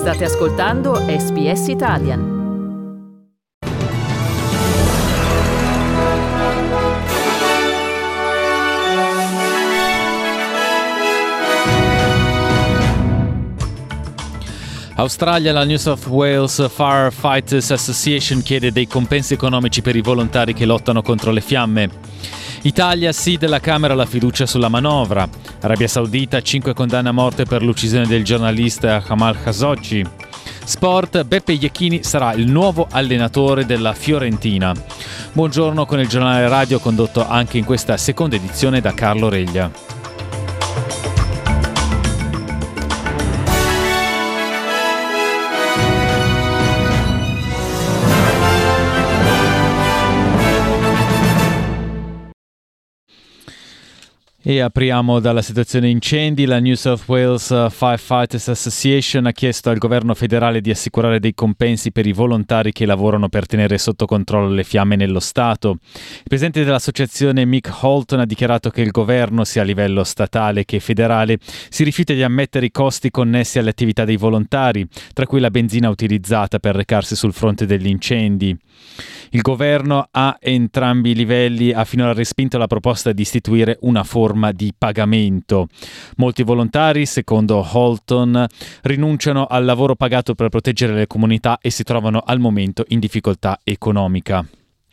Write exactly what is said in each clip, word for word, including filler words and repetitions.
State ascoltando S B S Italian. Australia, la New South Wales Firefighters Association chiede dei compensi economici per i volontari che lottano contro le fiamme. Italia, sì della Camera la fiducia sulla manovra. Arabia Saudita, cinque condanne a morte per l'uccisione del giornalista Jamal Khashoggi. Sport, Beppe Iachini sarà il nuovo allenatore della Fiorentina. Buongiorno con il giornale radio condotto anche in questa seconda edizione da Carlo Reglia. E apriamo dalla situazione incendi. La New South Wales Firefighters Association ha chiesto al governo federale di assicurare dei compensi per i volontari che lavorano per tenere sotto controllo le fiamme nello Stato. Il presidente dell'associazione Mick Holton ha dichiarato che il governo, sia a livello statale che federale, si rifiuta di ammettere i costi connessi alle attività dei volontari, tra cui la benzina utilizzata per recarsi sul fronte degli incendi. Il governo a entrambi i livelli ha finora respinto la proposta di istituire una forma di pagamento. Molti volontari, secondo Holton, rinunciano al lavoro pagato per proteggere le comunità e si trovano al momento in difficoltà economica.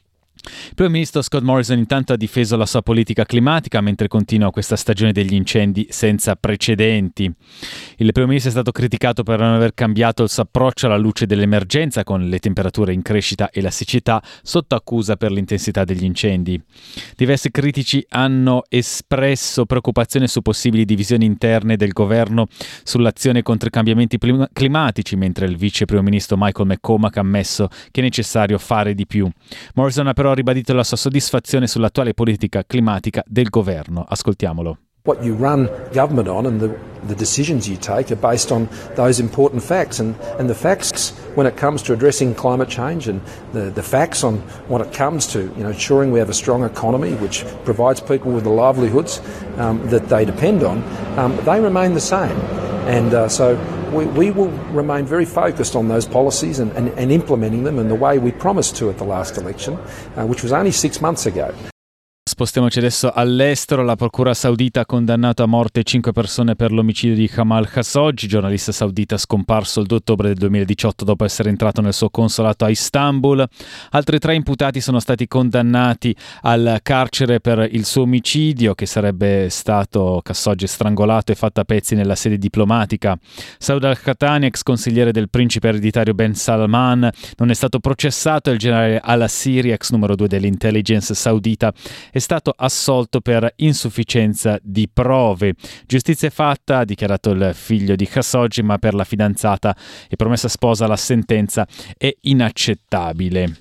Il primo ministro Scott Morrison intanto ha difeso la sua politica climatica mentre continua questa stagione degli incendi senza precedenti. Il primo ministro è stato criticato per non aver cambiato il suo approccio alla luce dell'emergenza con le temperature in crescita e la siccità, sotto accusa per l'intensità degli incendi. Diversi critici hanno espresso preoccupazione su possibili divisioni interne del governo sull'azione contro i cambiamenti plim- climatici, mentre il vice primo ministro Michael McCormack ha ammesso che è necessario fare di più. Morrison ha però ha ribadito la sua soddisfazione sull'attuale politica climatica del governo. Ascoltiamolo. What you run government on and the, the decisions you take are based on those important facts and, and the facts when it comes to addressing climate change and the, the facts on when it comes to you know ensuring we have a strong economy which provides people with the livelihoods um, that they depend on, um, they remain the same. And uh, so we, we will remain very focused on those policies and, and, and implementing them in the way we promised to at the last election, uh, which was only six months ago. Spostiamoci adesso all'estero. La procura saudita ha condannato a morte cinque persone per l'omicidio di Jamal Khashoggi, giornalista saudita scomparso il due ottobre del duemiladiciotto dopo essere entrato nel suo consolato a Istanbul. Altri tre imputati sono stati condannati al carcere per il suo omicidio, che sarebbe stato Khashoggi strangolato e fatto a pezzi nella sede diplomatica. Saud al-Khatani, ex consigliere del principe ereditario Ben Salman, non è stato processato e il generale al-Assiri, ex numero due dell'intelligence saudita, è stato assolto per insufficienza di prove. Giustizia è fatta, ha dichiarato il figlio di Khashoggi, ma per la fidanzata e promessa sposa la sentenza è inaccettabile.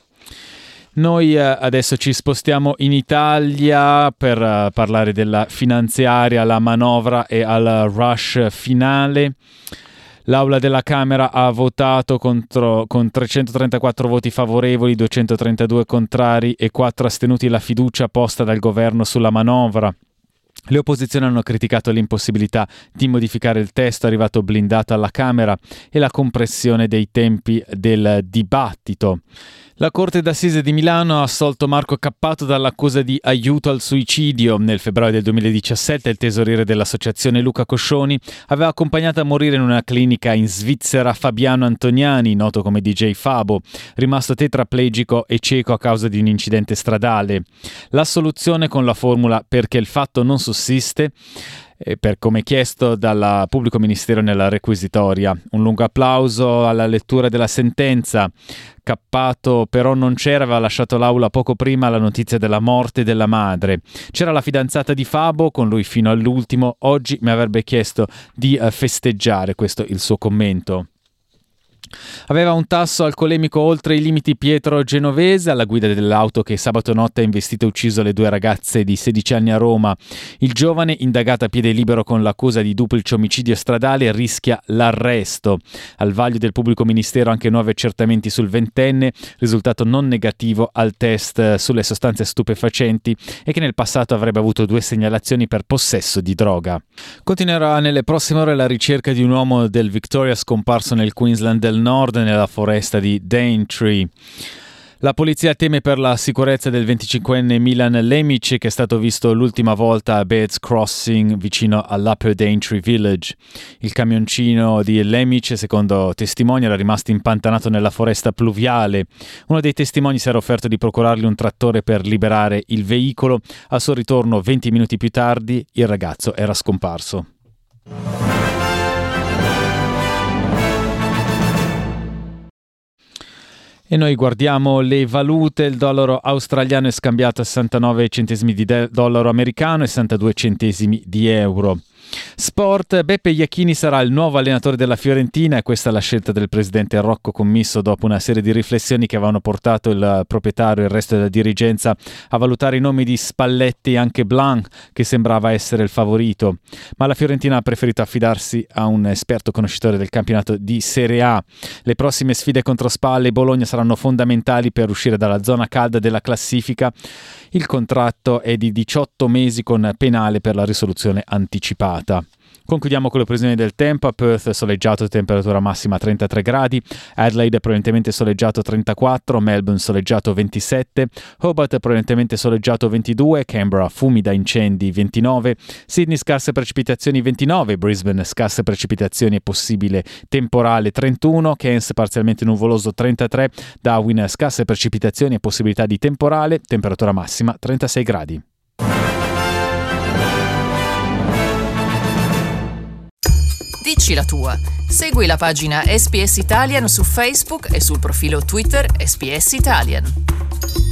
Noi adesso ci spostiamo in Italia per uh, parlare della finanziaria, la manovra e al rush finale. L'Aula della Camera ha votato contro, con trecentotrentaquattro voti favorevoli, duecentotrentadue contrari e quattro astenuti la fiducia posta dal governo sulla manovra. Le opposizioni hanno criticato l'impossibilità di modificare il testo arrivato blindato alla Camera e la compressione dei tempi del dibattito. La Corte d'Assise di Milano ha assolto Marco Cappato dall'accusa di aiuto al suicidio. Nel febbraio del duemiladiciassette il tesoriere dell'associazione Luca Coscioni aveva accompagnato a morire in una clinica in Svizzera Fabiano Antoniani, noto come D J Fabo, rimasto tetraplegico e cieco a causa di un incidente stradale. La soluzione con la formula perché il fatto non sussiste, e per come chiesto dal pubblico ministero nella requisitoria. Un lungo applauso alla lettura della sentenza. Cappato però non c'era, aveva lasciato l'aula poco prima la notizia della morte della madre. C'era la fidanzata di Fabo, con lui fino all'ultimo. Oggi mi avrebbe chiesto di uh, festeggiare, questo il suo commento. Aveva un tasso alcolemico oltre i limiti Pietro Genovese, alla guida dell'auto che sabato notte ha investito e ucciso le due ragazze di sedici anni a Roma. Il giovane, indagato a piede libero con l'accusa di duplice omicidio stradale, rischia l'arresto. Al vaglio del pubblico ministero anche nuovi accertamenti sul ventenne, risultato non negativo al test sulle sostanze stupefacenti e che nel passato avrebbe avuto due segnalazioni per possesso di droga. Continuerà nelle prossime ore la ricerca di un uomo del Victoria scomparso nel Queensland del Nord, nella foresta di Daintree. La polizia teme per la sicurezza del venticinquenne Milan Lemic, che è stato visto l'ultima volta a Beds Crossing vicino all'Upper Daintree Village. Il camioncino di Lemic, secondo testimoni, era rimasto impantanato nella foresta pluviale. Uno dei testimoni si era offerto di procurargli un trattore per liberare il veicolo. Al suo ritorno venti minuti più tardi il ragazzo era scomparso. E noi guardiamo le valute. Il dollaro australiano è scambiato a sessantanove centesimi di de- dollaro americano e sessantadue centesimi di euro. Sport, Beppe Iachini sarà il nuovo allenatore della Fiorentina e questa è la scelta del presidente Rocco Commisso dopo una serie di riflessioni che avevano portato il proprietario e il resto della dirigenza a valutare i nomi di Spalletti e anche Blanc, che sembrava essere il favorito, ma la Fiorentina ha preferito affidarsi a un esperto conoscitore del campionato di Serie A. Le prossime sfide contro Spal e Bologna saranno fondamentali per uscire dalla zona calda della classifica. Il contratto è di diciotto mesi con penale per la risoluzione anticipata. Concludiamo con le previsioni del tempo. A Perth soleggiato, temperatura massima trentatré gradi, Adelaide prevalentemente soleggiato trentaquattro, Melbourne soleggiato ventisette, Hobart prevalentemente soleggiato ventidue, Canberra fumi da incendi ventinove, Sydney scarse precipitazioni ventinove, Brisbane scarse precipitazioni e possibile temporale trentuno, Cairns parzialmente nuvoloso trentatré, Darwin scarse precipitazioni e possibilità di temporale, temperatura massima trentasei gradi. Dici la tua. Segui la pagina S B S Italian su Facebook e sul profilo Twitter S B S Italian.